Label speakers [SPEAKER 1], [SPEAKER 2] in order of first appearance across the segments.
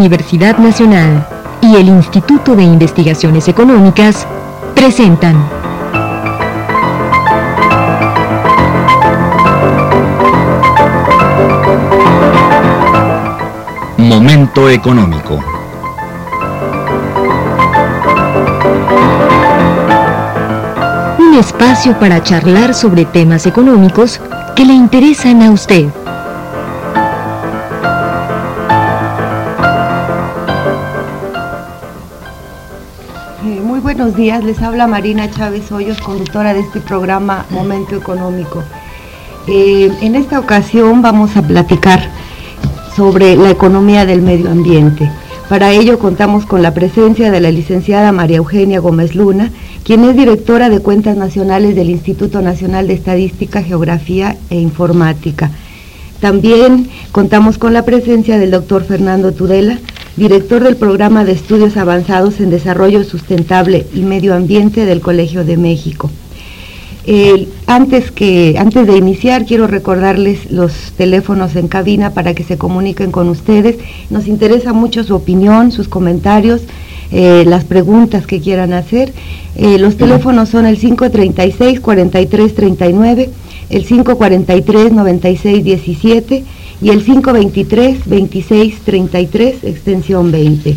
[SPEAKER 1] Universidad Nacional y el Instituto de Investigaciones Económicas presentan
[SPEAKER 2] Momento Económico.
[SPEAKER 1] Un espacio para charlar sobre temas económicos que le interesan a usted.
[SPEAKER 3] Muy buenos días, les habla Marina Chávez Hoyos, conductora de este programa Momento Económico. En esta ocasión vamos a platicar sobre la economía del medio ambiente. Para ello contamos con la presencia de la licenciada María Eugenia Gómez Luna, quien es directora de Cuentas Nacionales del Instituto Nacional de Estadística, Geografía e Informática. También contamos con la presencia del doctor Fernando Tudela, director del Programa de Estudios Avanzados en Desarrollo Sustentable y Medio Ambiente del Colegio de México. Antes de iniciar, quiero recordarles los teléfonos en cabina para que se comuniquen con ustedes. Nos interesa mucho su opinión, sus comentarios, las preguntas que quieran hacer. Los teléfonos son el 536-4339, el 543-9617 y el 523-2633, extensión 20.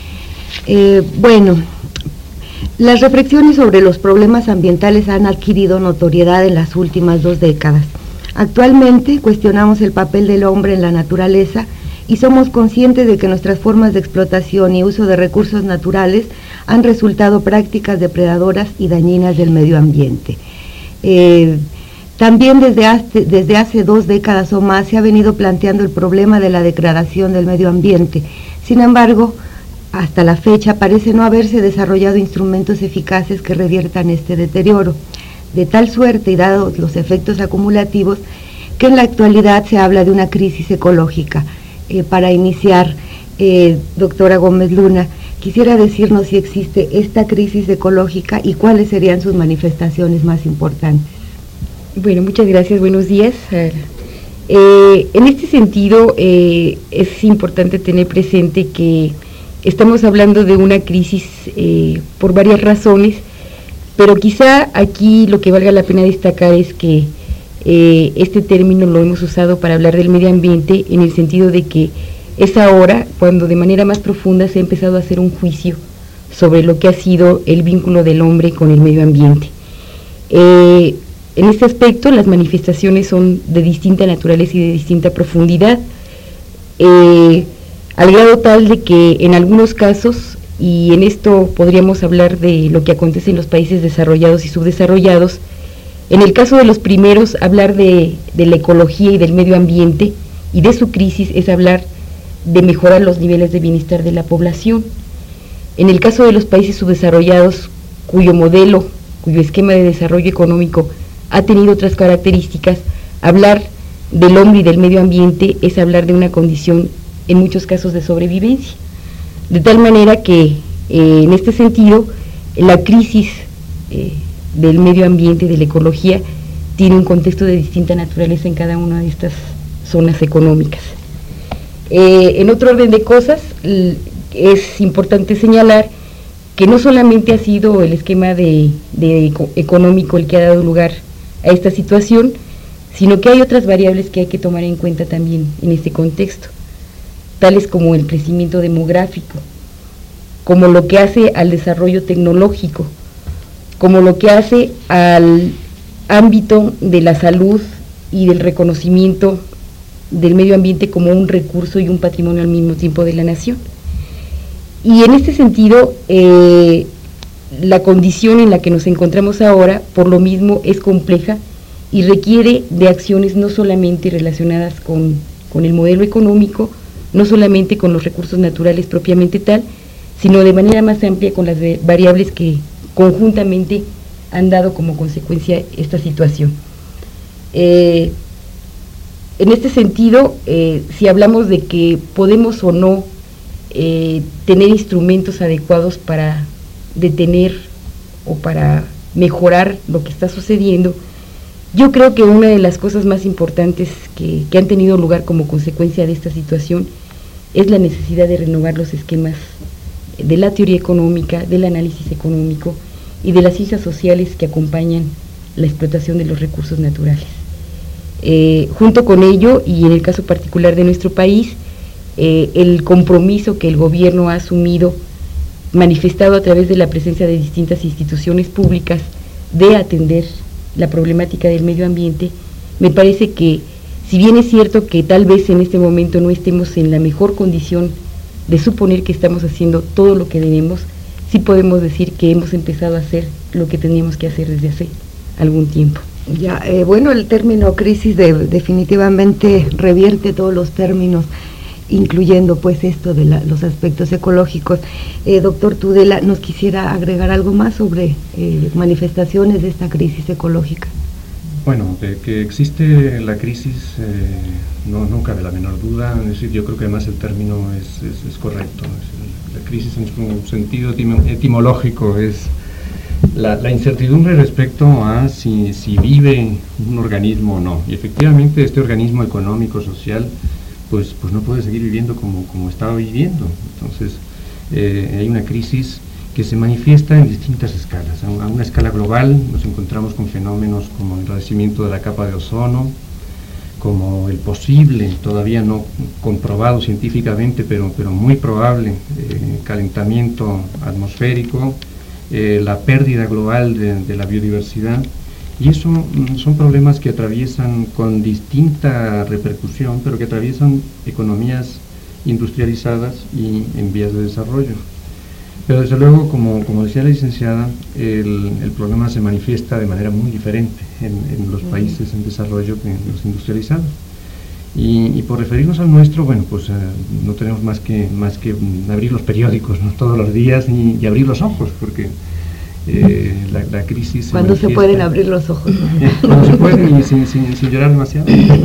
[SPEAKER 3] Las reflexiones sobre los problemas ambientales han adquirido notoriedad en las últimas 2 décadas. Actualmente cuestionamos el papel del hombre en la naturaleza y somos conscientes de que nuestras formas de explotación y uso de recursos naturales han resultado prácticas depredadoras y dañinas del medio ambiente. También desde hace 2 décadas o más se ha venido planteando el problema de la degradación del medio ambiente. Sin embargo, hasta la fecha parece no haberse desarrollado instrumentos eficaces que reviertan este deterioro, de tal suerte y dados los efectos acumulativos que en la actualidad se habla de una crisis ecológica. Para iniciar, doctora Gómez Luna, quisiera decirnos si existe esta crisis ecológica y cuáles serían sus manifestaciones más importantes.
[SPEAKER 4] Bueno, muchas gracias, buenos días. En este sentido, es importante tener presente que estamos hablando de una crisis por varias razones, pero quizá aquí lo que valga la pena destacar es que este término lo hemos usado para hablar del medio ambiente en el sentido de que es ahora cuando de manera más profunda se ha empezado a hacer un juicio sobre lo que ha sido el vínculo del hombre con el medio ambiente. En este aspecto las manifestaciones son de distinta naturaleza y de distinta profundidad, al grado tal de que en algunos casos, y en esto podríamos hablar de lo que acontece en los países desarrollados y subdesarrollados, en el caso de los primeros, hablar de la ecología y del medio ambiente y de su crisis es hablar de mejorar los niveles de bienestar de la población. En el caso de los países subdesarrollados, cuyo modelo, cuyo esquema de desarrollo económico ha tenido otras características, hablar del hombre y del medio ambiente es hablar de una condición en muchos casos de sobrevivencia, de tal manera que en este sentido la crisis del medio ambiente, de la ecología, tiene un contexto de distinta naturaleza en cada una de estas zonas económicas. En otro orden de cosas, es importante señalar que no solamente ha sido el esquema económico el que ha dado lugar a esta situación, sino que hay otras variables que hay que tomar en cuenta también en este contexto, tales como el crecimiento demográfico, como lo que hace al desarrollo tecnológico, como lo que hace al ámbito de la salud y del reconocimiento del medio ambiente como un recurso y un patrimonio al mismo tiempo de la nación. Y en este sentido, la condición en la que nos encontramos ahora, por lo mismo, es compleja y requiere de acciones no solamente relacionadas con el modelo económico, no solamente con los recursos naturales propiamente tal, sino de manera más amplia con las variables que conjuntamente han dado como consecuencia esta situación. En este sentido, si hablamos de que podemos o no tener instrumentos adecuados para detener o para mejorar lo que está sucediendo, yo creo que una de las cosas más importantes que han tenido lugar como consecuencia de esta situación es la necesidad de renovar los esquemas de la teoría económica, del análisis económico y de las ciencias sociales que acompañan la explotación de los recursos naturales. Junto con ello, y en el caso particular de nuestro país, el compromiso que el gobierno ha asumido, manifestado a través de la presencia de distintas instituciones públicas, de atender la problemática del medio ambiente, me parece que, si bien es cierto que tal vez en este momento no estemos en la mejor condición de suponer que estamos haciendo todo lo que debemos, sí podemos decir que hemos empezado a hacer lo que teníamos que hacer desde hace algún tiempo.
[SPEAKER 3] Ya, bueno, el término crisis definitivamente revierte todos los términos, incluyendo pues esto de los aspectos ecológicos. Doctor Tudela, ¿nos quisiera agregar algo más sobre manifestaciones de esta crisis ecológica?
[SPEAKER 5] Bueno, de que existe la crisis, no cabe la menor duda. Es decir, yo creo que además el término es correcto. La crisis en su sentido etimológico es la incertidumbre respecto a si vive un organismo o no. Y efectivamente este organismo económico, social, pues no puede seguir viviendo como estaba viviendo. Entonces hay una crisis que se manifiesta en distintas escalas. A una escala global nos encontramos con fenómenos como el enrarecimiento de la capa de ozono, como el posible, todavía no comprobado científicamente, pero muy probable, calentamiento atmosférico, la pérdida global de la biodiversidad. Y eso son problemas que atraviesan con distinta repercusión, pero que atraviesan economías industrializadas y en vías de desarrollo. Pero desde luego, como decía la licenciada, el problema se manifiesta de manera muy diferente en los países en desarrollo que en los industrializados. Y por referirnos al nuestro, bueno, pues no tenemos más que abrir los periódicos, ¿no?, todos los días y abrir los ojos, porque la crisis se
[SPEAKER 3] ¿Cuándo se pueden abrir los ojos?
[SPEAKER 5] Cuando se pueden y sin llorar demasiado.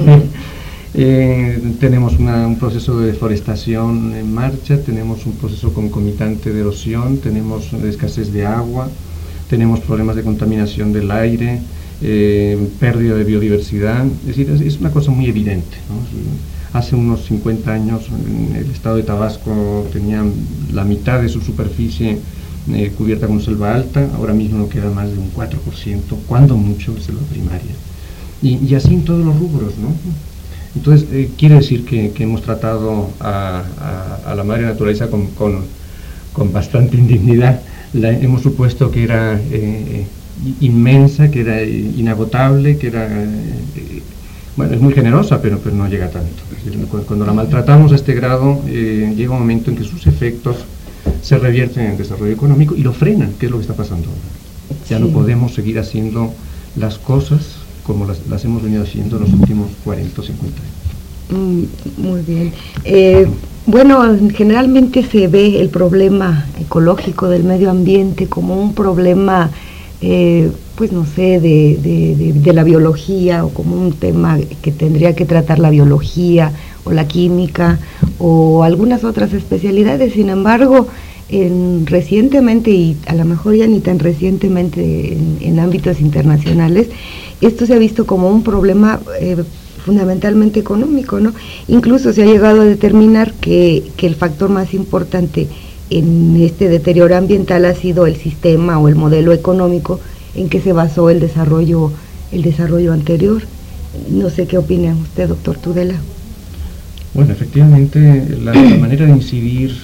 [SPEAKER 5] Tenemos un proceso de deforestación en marcha, tenemos un proceso concomitante de erosión, tenemos escasez de agua, tenemos problemas de contaminación del aire, pérdida de biodiversidad. Es decir, es una cosa muy evidente, ¿no? Hace unos 50 años el estado de Tabasco tenía la mitad de su superficie cubierta con selva alta, ahora mismo no queda más de un 4%, cuando mucho, selva primaria. Y así en todos los rubros, ¿no? Entonces, quiere decir que hemos tratado a la madre naturaleza con bastante indignidad. Hemos supuesto que era inmensa, que era inagotable, que era... bueno, es muy generosa, pero no llega tanto. Es decir, cuando la maltratamos a este grado, llega un momento en que sus efectos se revierten en el desarrollo económico y lo frenan, que es lo que está pasando ahora. Ya no podemos seguir haciendo las cosas como las hemos venido haciendo en los últimos 40 o 50 años.
[SPEAKER 3] Muy bien. Bueno, generalmente se ve el problema ecológico del medio ambiente como un problema, pues no sé, de la biología, o como un tema que tendría que tratar la biología o la química o algunas otras especialidades. Sin embargo, recientemente, y a lo mejor ya ni tan recientemente en ámbitos internacionales, esto se ha visto como un problema fundamentalmente económico, ¿no? Incluso se ha llegado a determinar que el factor más importante en este deterioro ambiental ha sido el sistema o el modelo económico en que se basó el desarrollo anterior. No sé qué opina usted, doctor Tudela.
[SPEAKER 5] Bueno, efectivamente, la manera de incidir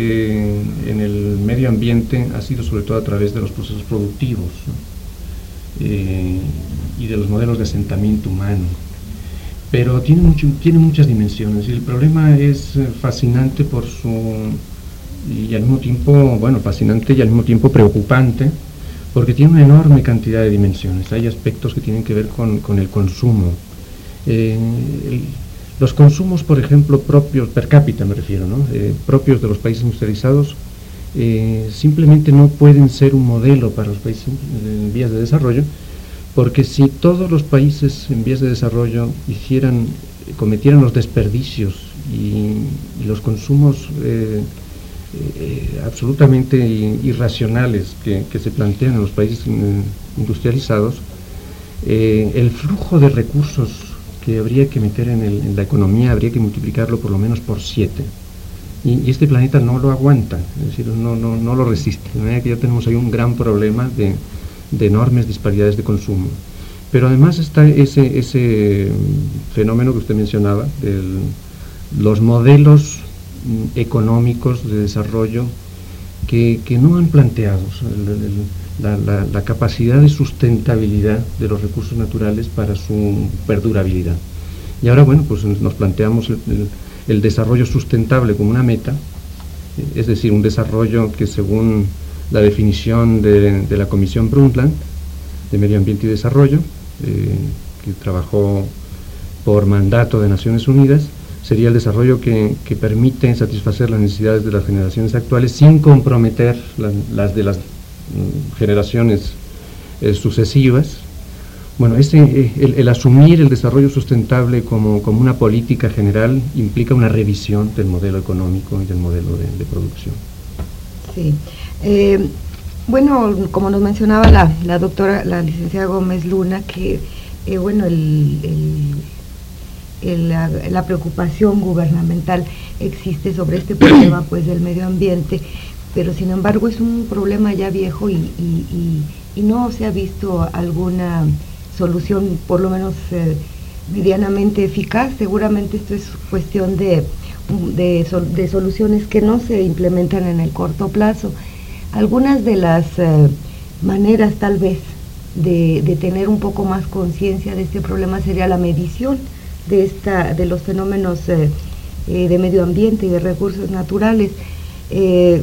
[SPEAKER 5] en el medio ambiente ha sido sobre todo a través de los procesos productivos, ¿no? Y de los modelos de asentamiento humano. Pero tiene muchas dimensiones, y el problema es fascinante por y al mismo tiempo, bueno, fascinante y al mismo tiempo preocupante, porque tiene una enorme cantidad de dimensiones. Hay aspectos que tienen que ver con el consumo. Los consumos, por ejemplo, propios, per cápita me refiero, ¿no? Propios de los países industrializados, simplemente no pueden ser un modelo para los países en vías de desarrollo, porque si todos los países en vías de desarrollo cometieran los desperdicios y los consumos absolutamente irracionales que se plantean en los países industrializados, el flujo de recursos que habría que meter en la economía habría que multiplicarlo por lo menos por 7. y este planeta no lo aguanta, es decir, no lo resiste, de manera que ya tenemos ahí un gran problema de enormes disparidades de consumo. Pero además está ese fenómeno que usted mencionaba, los modelos económicos de desarrollo que no han planteado la capacidad de sustentabilidad de los recursos naturales para su perdurabilidad. Y ahora, bueno, pues nos planteamos el desarrollo sustentable como una meta, es decir, un desarrollo que según la definición de la Comisión Brundtland de Medio Ambiente y Desarrollo, que trabajó por mandato de Naciones Unidas, sería el desarrollo que permite satisfacer las necesidades de las generaciones actuales sin comprometer las de las generaciones sucesivas. Bueno, el asumir el desarrollo sustentable como una política general implica una revisión del modelo económico y del modelo de producción.
[SPEAKER 3] Sí. Bueno, como nos mencionaba la doctora, la licenciada Gómez Luna, que bueno, la preocupación gubernamental existe sobre este problema pues del medio ambiente, pero sin embargo es un problema ya viejo y no se ha visto alguna solución, por lo menos medianamente eficaz. Seguramente esto es cuestión de soluciones que no se implementan en el corto plazo. Algunas de las maneras tal vez de tener un poco más conciencia de este problema sería la medición de los fenómenos de medio ambiente y de recursos naturales. ¿Qué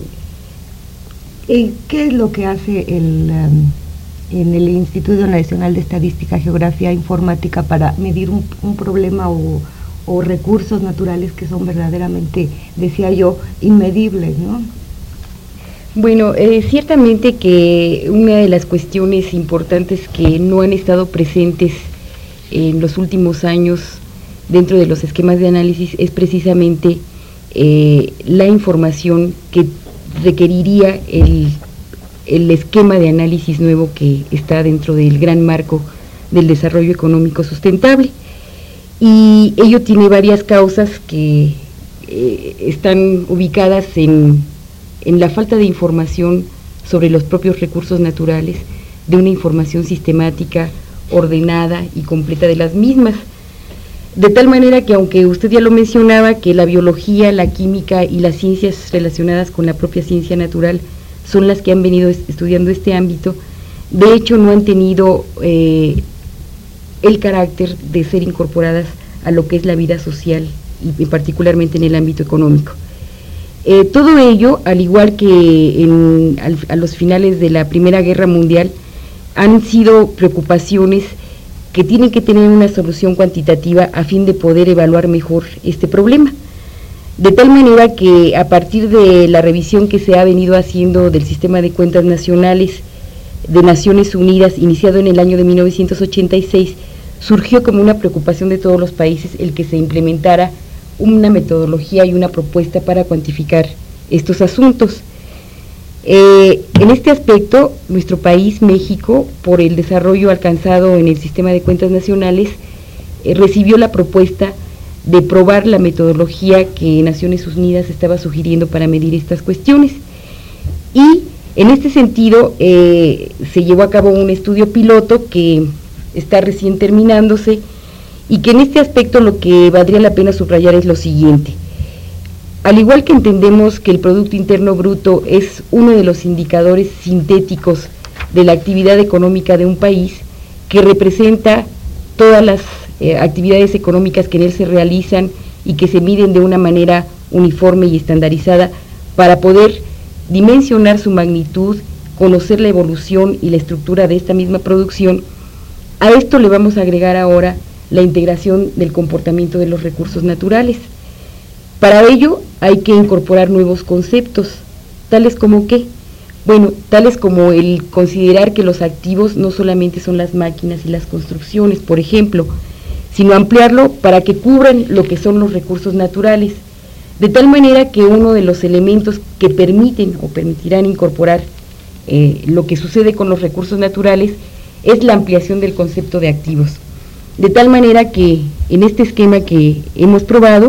[SPEAKER 3] es lo que hace en el Instituto Nacional de Estadística, Geografía e Informática para medir un problema o recursos naturales que son verdaderamente, decía yo, inmedibles, ¿no?
[SPEAKER 4] Bueno, ciertamente que una de las cuestiones importantes que no han estado presentes en los últimos años dentro de los esquemas de análisis es precisamente la información que requeriría el esquema de análisis nuevo que está dentro del gran marco del desarrollo económico sustentable. Y ello tiene varias causas que están ubicadas en la falta de información sobre los propios recursos naturales, de una información sistemática, ordenada y completa de las mismas. De tal manera que, aunque usted ya lo mencionaba, que la biología, la química y las ciencias relacionadas con la propia ciencia natural son las que han venido estudiando este ámbito, de hecho no han tenido el carácter de ser incorporadas a lo que es la vida social y particularmente en el ámbito económico. Todo ello, al igual que a los finales de la Primera Guerra Mundial, han sido preocupaciones que tienen que tener una solución cuantitativa a fin de poder evaluar mejor este problema. De tal manera que a partir de la revisión que se ha venido haciendo del sistema de cuentas nacionales de Naciones Unidas, iniciado en el año de 1986, surgió como una preocupación de todos los países el que se implementara una metodología y una propuesta para cuantificar estos asuntos. En este aspecto, nuestro país, México, por el desarrollo alcanzado en el sistema de cuentas nacionales, recibió la propuesta de probar la metodología que Naciones Unidas estaba sugiriendo para medir estas cuestiones. Y en este sentido se llevó a cabo un estudio piloto que está recién terminándose, y que en este aspecto lo que valdría la pena subrayar es lo siguiente. Al igual que entendemos que el Producto Interno Bruto es uno de los indicadores sintéticos de la actividad económica de un país, que representa todas las actividades económicas que en él se realizan y que se miden de una manera uniforme y estandarizada para poder dimensionar su magnitud, conocer la evolución y la estructura de esta misma producción, a esto le vamos a agregar ahora la integración del comportamiento de los recursos naturales. Para ello hay que incorporar nuevos conceptos, tales como ¿qué? Bueno, tales como el considerar que los activos no solamente son las máquinas y las construcciones, por ejemplo, sino ampliarlo para que cubran lo que son los recursos naturales, de tal manera que uno de los elementos que permiten o permitirán incorporar lo que sucede con los recursos naturales es la ampliación del concepto de activos. De tal manera que en este esquema que hemos probado,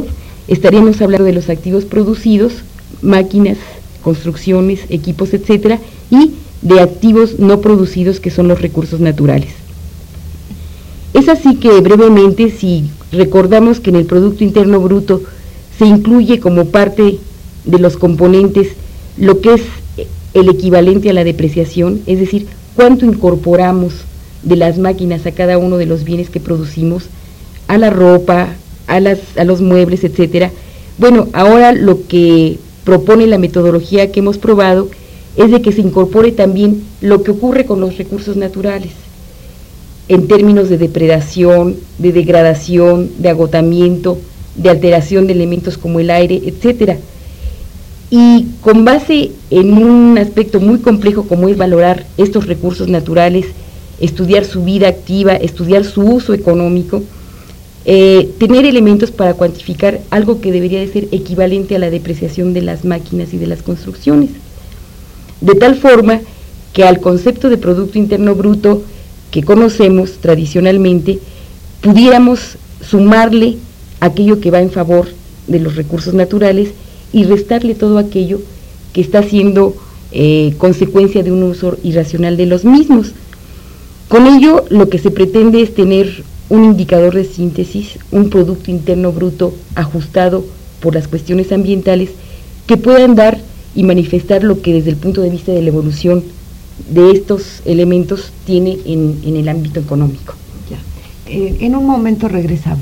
[SPEAKER 4] estaríamos hablando de los activos producidos, máquinas, construcciones, equipos, etcétera, y de activos no producidos, que son los recursos naturales. Es así que, brevemente, si recordamos que en el Producto Interno Bruto se incluye como parte de los componentes lo que es el equivalente a la depreciación, es decir, cuánto incorporamos de las máquinas a cada uno de los bienes que producimos, a la ropa, a los muebles, etcétera. Bueno, ahora lo que propone la metodología que hemos probado es de que se incorpore también lo que ocurre con los recursos naturales, en términos de depredación, de degradación, de agotamiento, de alteración de elementos como el aire, etcétera. Y con base en un aspecto muy complejo como es valorar estos recursos naturales, estudiar su vida activa, estudiar su uso económico, tener elementos para cuantificar algo que debería de ser equivalente a la depreciación de las máquinas y de las construcciones, de tal forma que al concepto de Producto Interno Bruto que conocemos tradicionalmente, pudiéramos sumarle aquello que va en favor de los recursos naturales y restarle todo aquello que está siendo consecuencia de un uso irracional de los mismos. Con ello, lo que se pretende es tener un indicador de síntesis, un Producto Interno Bruto ajustado por las cuestiones ambientales, que puedan dar y manifestar lo que desde el punto de vista de la evolución de estos elementos tiene en el ámbito económico.
[SPEAKER 3] Ya. En un momento regresamos.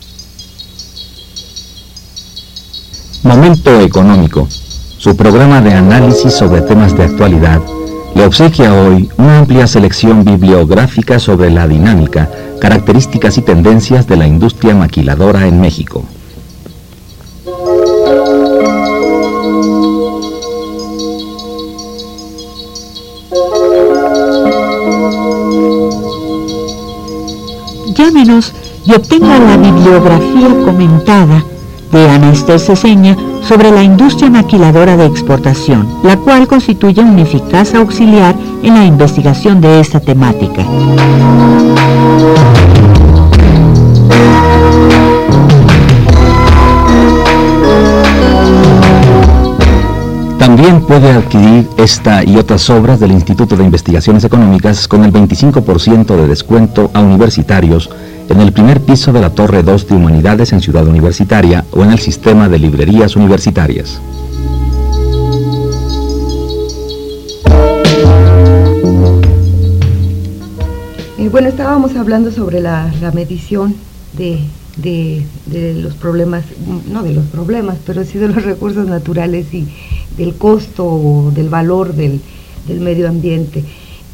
[SPEAKER 2] Momento Económico, su programa de análisis sobre temas de actualidad, le obsequia hoy una amplia selección bibliográfica sobre la dinámica, características y tendencias de la industria maquiladora en México.
[SPEAKER 6] Llámenos y obtenga la bibliografía comentada de Ana Esther Ceseña sobre la industria maquiladora de exportación, la cual constituye un eficaz auxiliar en la investigación de esta temática.
[SPEAKER 2] También puede adquirir esta y otras obras del Instituto de Investigaciones Económicas con el 25% de descuento a universitarios en el primer piso de la Torre 2 de Humanidades en Ciudad Universitaria o en el sistema de librerías universitarias.
[SPEAKER 3] Bueno, estábamos hablando sobre la medición de los problemas, no de los problemas, pero sí de los recursos naturales y del costo o del valor del medio ambiente.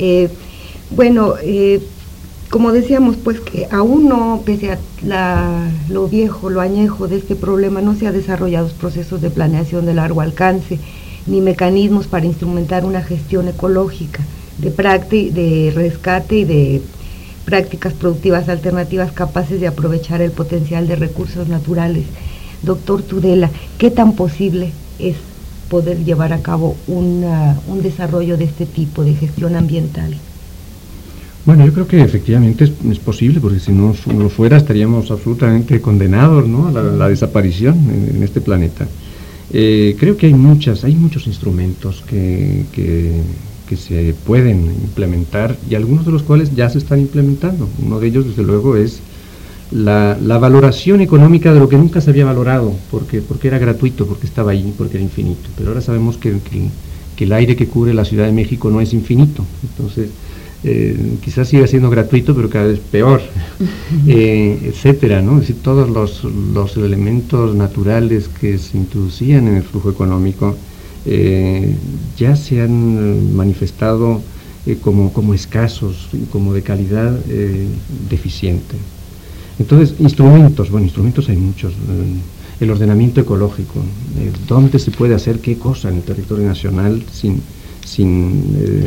[SPEAKER 3] Como decíamos, pues que aún no, pese a lo viejo, lo añejo de este problema, no se han desarrollado procesos de planeación de largo alcance, ni mecanismos para instrumentar una gestión ecológica de rescate y de prácticas productivas alternativas capaces de aprovechar el potencial de recursos naturales. Doctor Tudela, ¿qué tan posible es poder llevar a cabo un desarrollo de este tipo de gestión ambiental?
[SPEAKER 5] Bueno, yo creo que efectivamente es posible, porque si no lo fuera estaríamos absolutamente condenados, ¿no?, a la desaparición en este planeta. Creo que hay muchos instrumentos que se pueden implementar y algunos de los cuales ya se están implementando. Uno de ellos, desde luego, es la valoración económica de lo que nunca se había valorado, porque era gratuito, porque estaba ahí, porque era infinito. Pero ahora sabemos que el aire que cubre la Ciudad de México no es infinito. Entonces, quizás siga siendo gratuito, pero cada vez peor, etcétera, ¿no? Es decir, todos los elementos naturales que se introducían en el flujo económico ya se han manifestado como escasos, como de calidad deficiente. Entonces, instrumentos hay muchos. El ordenamiento ecológico, dónde se puede hacer qué cosa en el territorio nacional sin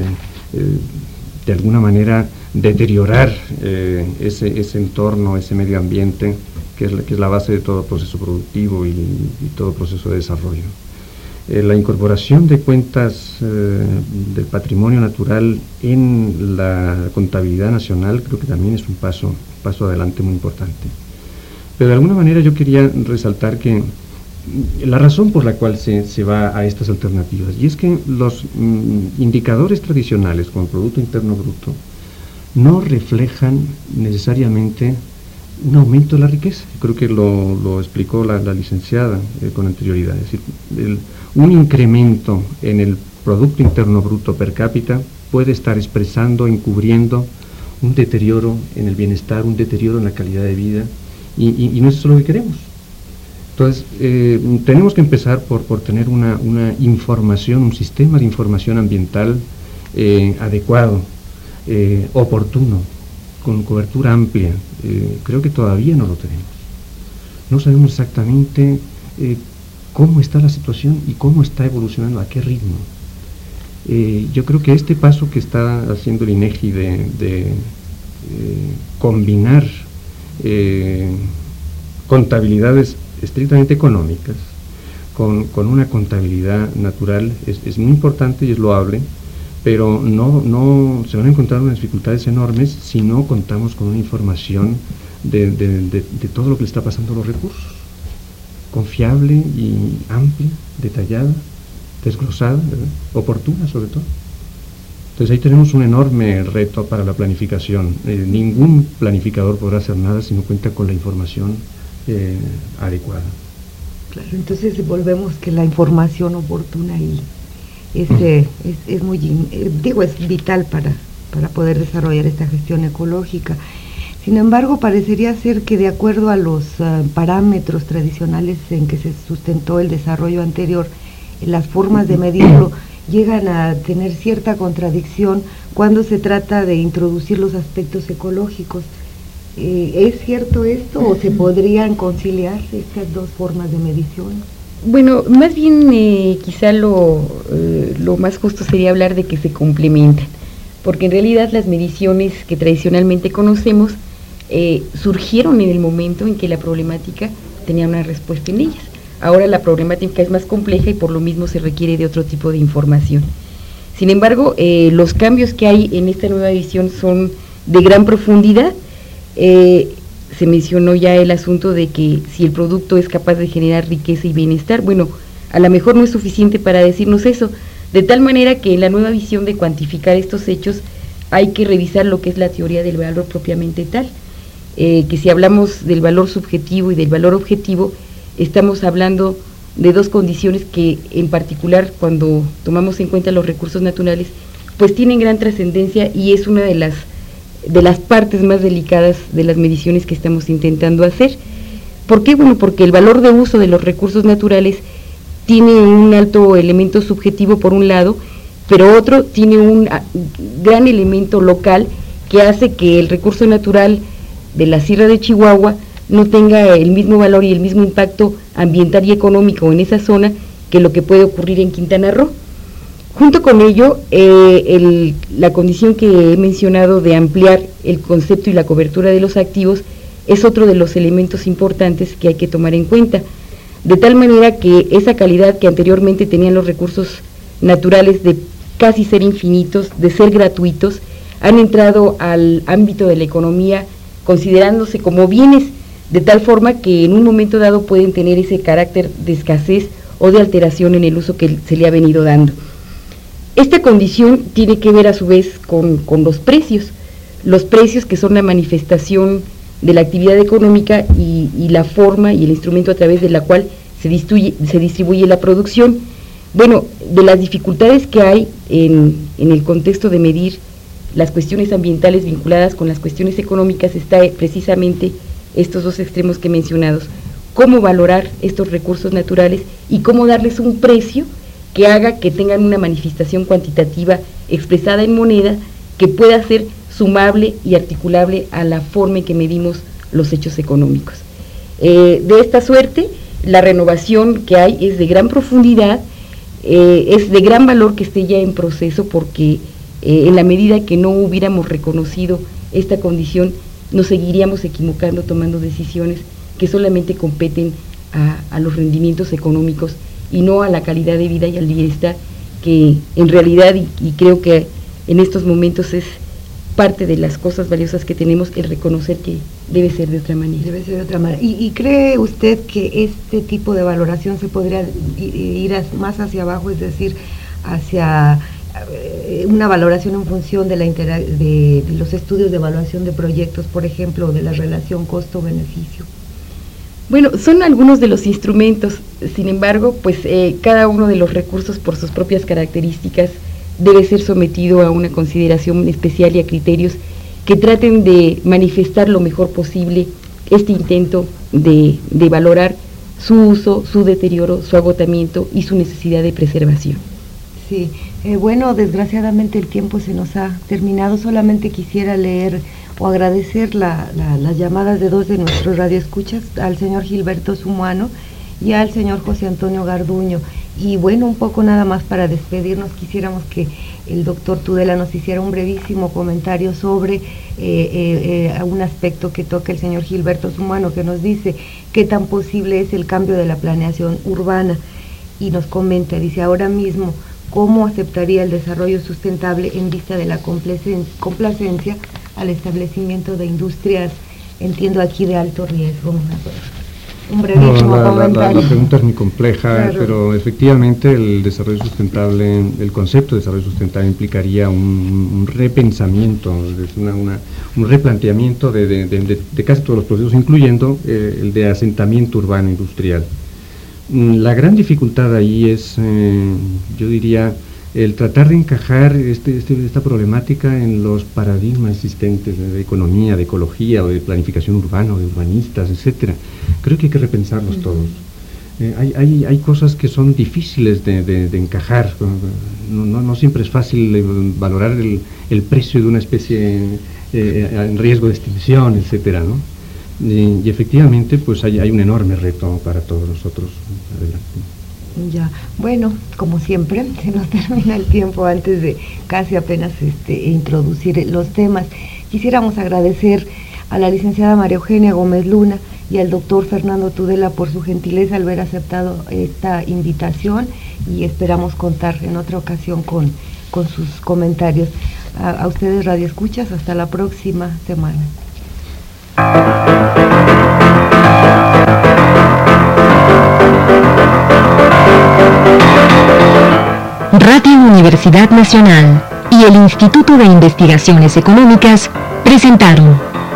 [SPEAKER 5] de alguna manera deteriorar ese entorno, ese medio ambiente, que es la base de todo proceso productivo y todo proceso de desarrollo. La incorporación de cuentas del patrimonio natural en la contabilidad nacional creo que también es un paso adelante muy importante. Pero de alguna manera yo quería resaltar que la razón por la cual se va a estas alternativas, y es que los indicadores tradicionales como Producto Interno Bruto no reflejan necesariamente un aumento de la riqueza. Creo que lo explicó la licenciada con anterioridad. Es decir, un incremento en el Producto Interno Bruto per cápita puede estar expresando, encubriendo un deterioro en el bienestar, un deterioro en la calidad de vida, y no es eso lo que queremos. Entonces, tenemos que empezar por tener una información, un sistema de información ambiental adecuado, oportuno, con cobertura amplia. Creo que todavía no lo tenemos. No sabemos exactamente cómo está la situación y cómo está evolucionando, a qué ritmo. Yo creo que este paso que está haciendo el INEGI de combinar contabilidades estrictamente económicas con una contabilidad natural es muy importante y es loable, pero no se van a encontrar unas dificultades enormes si no contamos con una información de todo lo que le está pasando a los recursos, confiable y amplia, detallada, desglosada, ¿verdad? Oportuna sobre todo. Entonces ahí tenemos un enorme reto para la planificación. Ningún planificador podrá hacer nada si no cuenta con la información adecuada.
[SPEAKER 3] Claro, entonces volvemos que la información oportuna y es muy, es vital para poder desarrollar esta gestión ecológica. Sin embargo, parecería ser que de acuerdo a los parámetros tradicionales en que se sustentó el desarrollo anterior, las formas de medirlo llegan a tener cierta contradicción cuando se trata de introducir los aspectos ecológicos. ¿Es cierto esto o se podrían conciliar estas dos formas de medición?
[SPEAKER 4] Bueno, más bien quizá lo más justo sería hablar de que se complementan, porque en realidad las mediciones que tradicionalmente conocemos surgieron en el momento en que la problemática tenía una respuesta en ellas. Ahora la problemática es más compleja y por lo mismo se requiere de otro tipo de información. Sin embargo, los cambios que hay en esta nueva visión son de gran profundidad. Se mencionó ya el asunto de que si el producto es capaz de generar riqueza y bienestar, bueno, a lo mejor no es suficiente para decirnos eso, de tal manera que en la nueva visión de cuantificar estos hechos hay que revisar lo que es la teoría del valor propiamente tal, que si hablamos del valor subjetivo y del valor objetivo, estamos hablando de dos condiciones que en particular cuando tomamos en cuenta los recursos naturales, pues tienen gran trascendencia y es una de las partes más delicadas de las mediciones que estamos intentando hacer. ¿Por qué? Bueno, porque el valor de uso de los recursos naturales tiene un alto elemento subjetivo por un lado, pero otro tiene un gran elemento local que hace que el recurso natural de la Sierra de Chihuahua no tenga el mismo valor y el mismo impacto ambiental y económico en esa zona que lo que puede ocurrir en Quintana Roo. Junto con ello, la condición que he mencionado de ampliar el concepto y la cobertura de los activos es otro de los elementos importantes que hay que tomar en cuenta, de tal manera que esa calidad que anteriormente tenían los recursos naturales de casi ser infinitos, de ser gratuitos, han entrado al ámbito de la economía considerándose como bienes, de tal forma que en un momento dado pueden tener ese carácter de escasez o de alteración en el uso que se le ha venido dando. Esta condición tiene que ver a su vez con los precios que son la manifestación de la actividad económica y la forma y el instrumento a través de la cual se distribuye la producción. Bueno, de las dificultades que hay en el contexto de medir las cuestiones ambientales vinculadas con las cuestiones económicas está precisamente estos dos extremos que he mencionado, cómo valorar estos recursos naturales y cómo darles un precio que haga que tengan una manifestación cuantitativa expresada en moneda que pueda ser sumable y articulable a la forma en que medimos los hechos económicos. De esta suerte, la renovación que hay es de gran profundidad, es de gran valor que esté ya en proceso porque en la medida que no hubiéramos reconocido esta condición, nos seguiríamos equivocando tomando decisiones que solamente competen a los rendimientos económicos y no a la calidad de vida y al bienestar que en realidad, y creo que en estos momentos es parte de las cosas valiosas que tenemos, el reconocer que debe ser de otra manera.
[SPEAKER 3] Debe ser de otra manera. ¿Y cree usted que este tipo de valoración se podría ir más hacia abajo, es decir, hacia una valoración en función de de los estudios de evaluación de proyectos, por ejemplo, de la relación costo-beneficio?
[SPEAKER 4] Bueno, son algunos de los instrumentos, sin embargo, pues cada uno de los recursos por sus propias características debe ser sometido a una consideración especial y a criterios que traten de manifestar lo mejor posible este intento de valorar su uso, su deterioro, su agotamiento y su necesidad de preservación.
[SPEAKER 3] Sí, bueno, desgraciadamente el tiempo se nos ha terminado. Solamente quisiera leer o agradecer las llamadas de dos de nuestros radioescuchas, al señor Gilberto Sumuano y al señor José Antonio Garduño. Y bueno, un poco nada más para despedirnos, quisiéramos que el doctor Tudela nos hiciera un brevísimo comentario sobre un aspecto que toca el señor Gilberto Sumuano, que nos dice qué tan posible es el cambio de la planeación urbana, y nos comenta, dice, ahora mismo, ¿cómo aceptaría el desarrollo sustentable en vista de la complacencia al establecimiento de industrias, entiendo aquí, de alto riesgo? Un brevísimo comentario.
[SPEAKER 5] La pregunta es muy compleja,
[SPEAKER 3] claro,
[SPEAKER 5] pero efectivamente el desarrollo sustentable, el concepto de desarrollo sustentable implicaría un repensamiento, un replanteamiento de casi todos los procesos, incluyendo el de asentamiento urbano industrial. La gran dificultad ahí es, yo diría, el tratar de encajar esta problemática en los paradigmas existentes de economía, de ecología, o de planificación urbana, o de urbanistas, etcétera. Creo que hay que repensarlos todos. Hay cosas que son difíciles de encajar. No siempre es fácil valorar el precio de una especie en riesgo de extinción, etcétera, ¿no? Y efectivamente, pues hay un enorme reto para todos nosotros. Adelante.
[SPEAKER 3] Ya, bueno, como siempre, se nos termina el tiempo antes de casi apenas introducir los temas. Quisiéramos agradecer a la licenciada María Eugenia Gómez Luna y al doctor Fernando Tudela por su gentileza al haber aceptado esta invitación, y esperamos contar en otra ocasión con sus comentarios. A ustedes, radioescuchas, hasta la próxima semana.
[SPEAKER 1] Radio Universidad Nacional y el Instituto de Investigaciones Económicas presentaron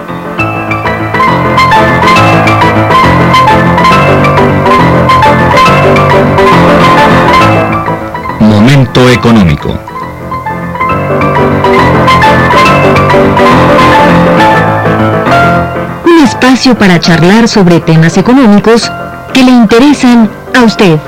[SPEAKER 2] Momento Económico.
[SPEAKER 1] Un espacio para charlar sobre temas económicos que le interesan a usted.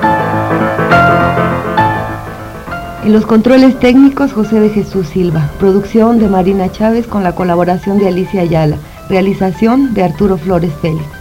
[SPEAKER 3] En los controles técnicos, José de Jesús Silva. Producción de Marina Chávez con la colaboración de Alicia Ayala. Realización de Arturo Flores Félix.